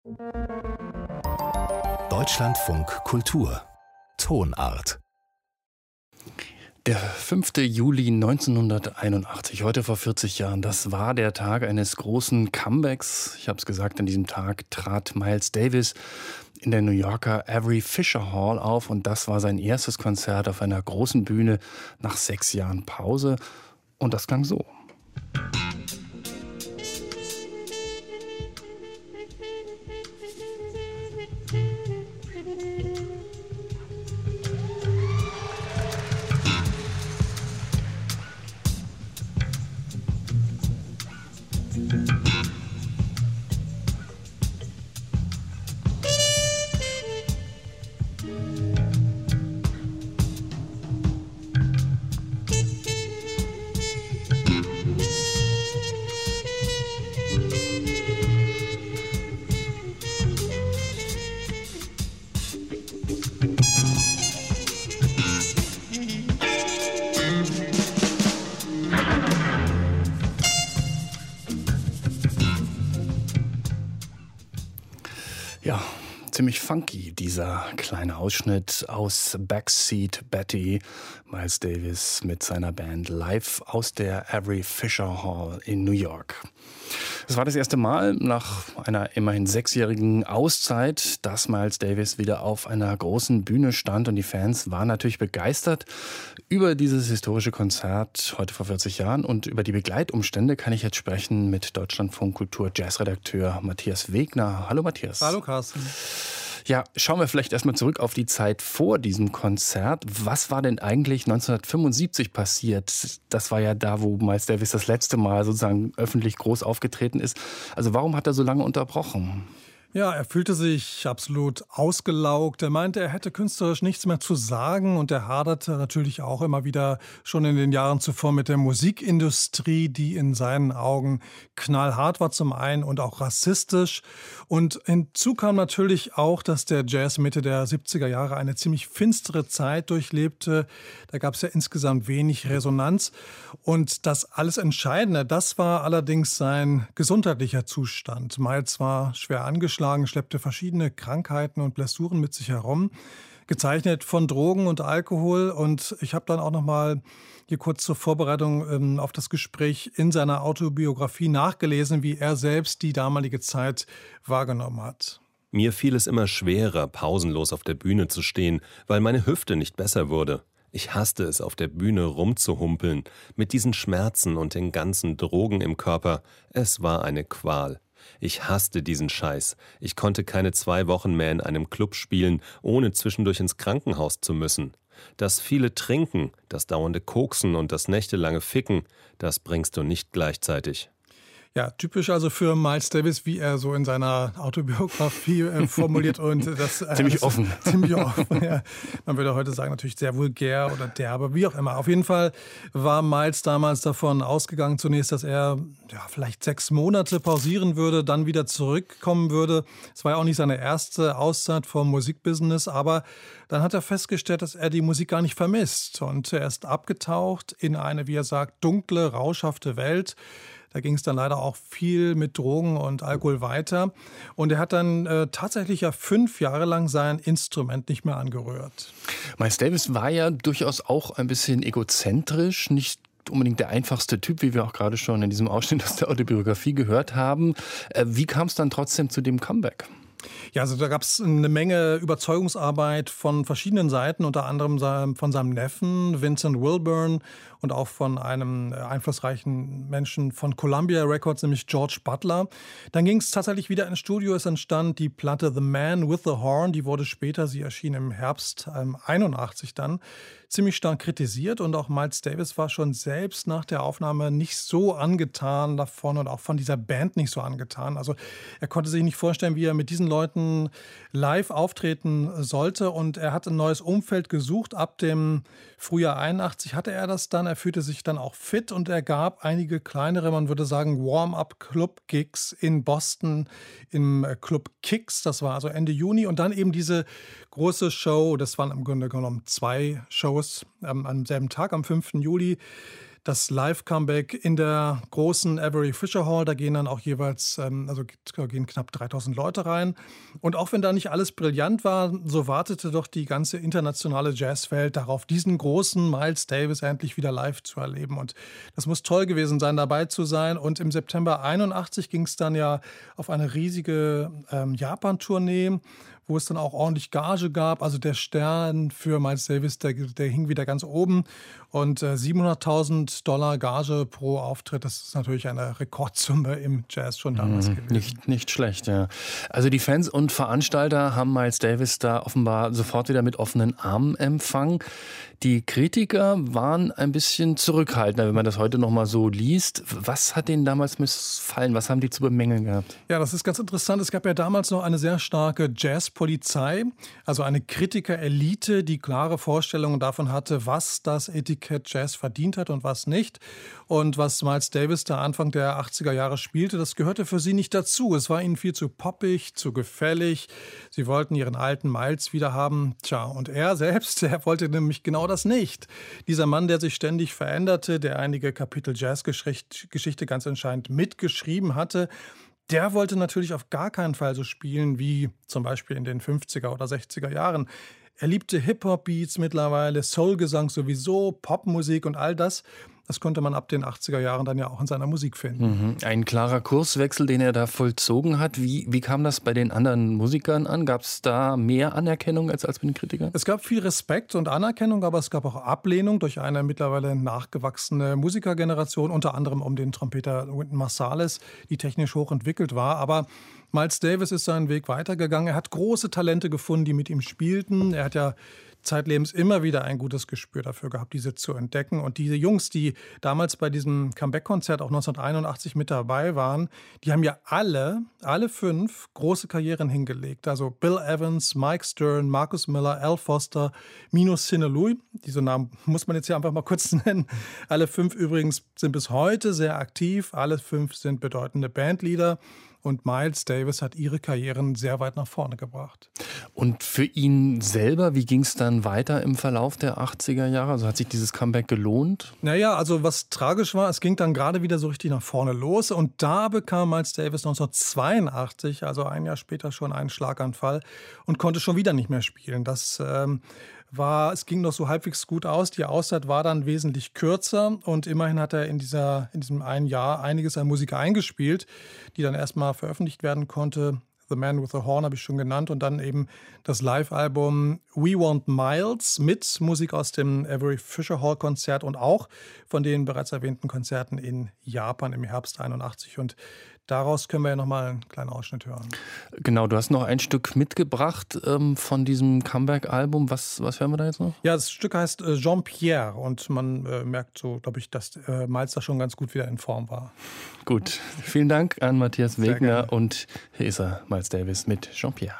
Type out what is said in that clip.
Deutschlandfunk Kultur Tonart. Der 5. Juli 1981, heute vor 40 Jahren, das war der Tag eines großen Comebacks. Ich habe es gesagt, an diesem Tag trat Miles Davis in der New Yorker Avery Fisher Hall auf und das war sein erstes Konzert auf einer großen Bühne nach 6 Jahren Pause. Und das klang so. Ja, ziemlich funky, dieser kleine Ausschnitt aus Backseat Betty. Miles Davis mit seiner Band live aus der Avery Fisher Hall in New York. Es war das erste Mal nach einer immerhin 6-jährigen Auszeit, dass Miles Davis wieder auf einer großen Bühne stand und die Fans waren natürlich begeistert über dieses historische Konzert heute vor 40 Jahren und über die Begleitumstände kann ich jetzt sprechen mit Deutschlandfunk Kultur Jazzredakteur Matthias Wegner. Hallo Matthias. Hallo Carsten. Ja, schauen wir vielleicht erstmal zurück auf die Zeit vor diesem Konzert. Was war denn eigentlich 1975 passiert? Das war ja da, wo Miles Davis das letzte Mal sozusagen öffentlich groß aufgetreten ist. Also warum hat er so lange unterbrochen? Ja, er fühlte sich absolut ausgelaugt. Er meinte, er hätte künstlerisch nichts mehr zu sagen und er haderte natürlich auch immer wieder schon in den Jahren zuvor mit der Musikindustrie, die in seinen Augen knallhart war zum einen und auch rassistisch. Und hinzu kam natürlich auch, dass der Jazz Mitte der 70er Jahre eine ziemlich finstere Zeit durchlebte. Da gab es ja insgesamt wenig Resonanz. Und das alles Entscheidende, das war allerdings sein gesundheitlicher Zustand. Miles war schwer angeschlagen, schleppte verschiedene Krankheiten und Blessuren mit sich herum, gezeichnet von Drogen und Alkohol. Und ich habe dann auch noch mal hier kurz zur Vorbereitung auf das Gespräch in seiner Autobiografie nachgelesen, wie er selbst die damalige Zeit wahrgenommen hat. Mir fiel es immer schwerer, pausenlos auf der Bühne zu stehen, weil meine Hüfte nicht besser wurde. Ich hasste es, auf der Bühne rumzuhumpeln, mit diesen Schmerzen und den ganzen Drogen im Körper. Es war eine Qual. Ich hasste diesen Scheiß. Ich konnte keine 2 Wochen mehr in einem Club spielen, ohne zwischendurch ins Krankenhaus zu müssen. Das viele Trinken, das dauernde Koksen und das nächtelange Ficken, das bringst du nicht gleichzeitig. Ja, typisch also für Miles Davis, wie er so in seiner Autobiografie formuliert und das ziemlich offen. Ziemlich offen, ja. Man würde heute sagen, natürlich sehr vulgär oder derbe, wie auch immer. Auf jeden Fall war Miles damals davon ausgegangen zunächst, dass er vielleicht 6 Monate pausieren würde, dann wieder zurückkommen würde. Es war ja auch nicht seine erste Auszeit vom Musikbusiness, aber dann hat er festgestellt, dass er die Musik gar nicht vermisst und er ist abgetaucht in eine, wie er sagt, dunkle, rauschhafte Welt. Da ging es dann leider auch viel mit Drogen und Alkohol weiter. Und er hat dann tatsächlich ja 5 Jahre lang sein Instrument nicht mehr angerührt. Miles Davis war ja durchaus auch ein bisschen egozentrisch, nicht unbedingt der einfachste Typ, wie wir auch gerade schon in diesem Ausschnitt aus der Autobiografie gehört haben. Wie kam es dann trotzdem zu dem Comeback? Ja, also da gab es eine Menge Überzeugungsarbeit von verschiedenen Seiten, unter anderem von seinem Neffen Vincent Wilburn und auch von einem einflussreichen Menschen von Columbia Records, nämlich George Butler. Dann ging es tatsächlich wieder ins Studio. Es entstand die Platte The Man with the Horn. Die wurde später, sie erschien im Herbst 81 dann, ziemlich stark kritisiert. Und auch Miles Davis war schon selbst nach der Aufnahme nicht so angetan davon und auch von dieser Band nicht so angetan. Also er konnte sich nicht vorstellen, wie er mit diesen Leuten live auftreten sollte. Und er hat ein neues Umfeld gesucht. Ab dem Frühjahr 81 hatte er das dann. Er fühlte sich dann auch fit und er gab einige kleinere, man würde sagen, Warm-up-Club-Gigs in Boston im Club Kicks. Das war also Ende Juni. Und dann eben diese große Show, das waren im Grunde genommen 2 Shows am selben Tag, am 5. Juli. das Live-Comeback in der großen Avery Fisher Hall. Da gehen dann auch jeweils gehen knapp 3000 Leute rein. Und auch wenn da nicht alles brillant war, so wartete doch die ganze internationale Jazzwelt darauf, diesen großen Miles Davis endlich wieder live zu erleben. Und das muss toll gewesen sein, dabei zu sein. Und im September 81 ging es dann ja auf eine riesige Japan-Tournee, wo es dann auch ordentlich Gage gab. Also der Stern für Miles Davis, der hing wieder ganz oben. Und $700.000 Gage pro Auftritt, das ist natürlich eine Rekordsumme im Jazz schon damals gewesen. Nicht schlecht, ja. Also die Fans und Veranstalter haben Miles Davis da offenbar sofort wieder mit offenen Armen empfangen. Die Kritiker waren ein bisschen zurückhaltender, wenn man das heute noch mal so liest. Was hat denen damals missfallen? Was haben die zu bemängeln gehabt? Ja, das ist ganz interessant. Es gab ja damals noch eine sehr starke Jazzpolizei, also eine Kritikerelite, die klare Vorstellungen davon hatte, was das Etikett Jazz verdient hat und was nicht. Und was Miles Davis da Anfang der 80er Jahre spielte, das gehörte für sie nicht dazu. Es war ihnen viel zu poppig, zu gefällig. Sie wollten ihren alten Miles wieder haben. Tja, und er selbst, er wollte nämlich genau das nicht. Dieser Mann, der sich ständig veränderte, der einige Kapitel Jazzgeschichte ganz entscheidend mitgeschrieben hatte, der wollte natürlich auf gar keinen Fall so spielen wie zum Beispiel in den 50er oder 60er Jahren. Er liebte Hip-Hop-Beats mittlerweile, Soul-Gesang sowieso, Popmusik und all das. Das konnte man ab den 80er Jahren dann ja auch in seiner Musik finden. Ein klarer Kurswechsel, den er da vollzogen hat. Wie kam das bei den anderen Musikern an? Gab es da mehr Anerkennung als bei den Kritikern? Es gab viel Respekt und Anerkennung, aber es gab auch Ablehnung durch eine mittlerweile nachgewachsene Musikergeneration, unter anderem um den Trompeter Wynton Marsalis, die technisch hochentwickelt war. Aber Miles Davis ist seinen Weg weitergegangen. Er hat große Talente gefunden, die mit ihm spielten. Er hat ja zeitlebens immer wieder ein gutes Gespür dafür gehabt, diese zu entdecken. Und diese Jungs, die damals bei diesem Comeback-Konzert auch 1981 mit dabei waren, die haben ja alle 5 große Karrieren hingelegt. Also Bill Evans, Mike Stern, Marcus Miller, Al Foster, Mino Sinaloui. Diese Namen muss man jetzt hier einfach mal kurz nennen. Alle 5 übrigens sind bis heute sehr aktiv. Alle 5 sind bedeutende Bandleader. Und Miles Davis hat ihre Karrieren sehr weit nach vorne gebracht. Und für ihn selber, wie ging es dann weiter im Verlauf der 80er Jahre? Also hat sich dieses Comeback gelohnt? Naja, also was tragisch war, es ging dann gerade wieder so richtig nach vorne los. Und da bekam Miles Davis 1982, also ein Jahr später, schon einen Schlaganfall und konnte schon wieder nicht mehr spielen. Es ging noch so halbwegs gut aus. Die Auszeit war dann wesentlich kürzer und immerhin hat er in diesem einen Jahr einiges an Musik eingespielt, die dann erstmal veröffentlicht werden konnte. The Man with the Horn habe ich schon genannt und dann eben das Live-Album We Want Miles mit Musik aus dem Avery Fisher Hall Konzert und auch von den bereits erwähnten Konzerten in Japan im Herbst 81 und daraus können wir ja nochmal einen kleinen Ausschnitt hören. Genau, du hast noch ein Stück mitgebracht von diesem Comeback-Album. Was hören wir da jetzt noch? Ja, das Stück heißt Jean-Pierre und man merkt so, glaube ich, dass Miles da schon ganz gut wieder in Form war. Gut, vielen Dank an Matthias Wegner und hier ist er, Miles Davis mit Jean-Pierre.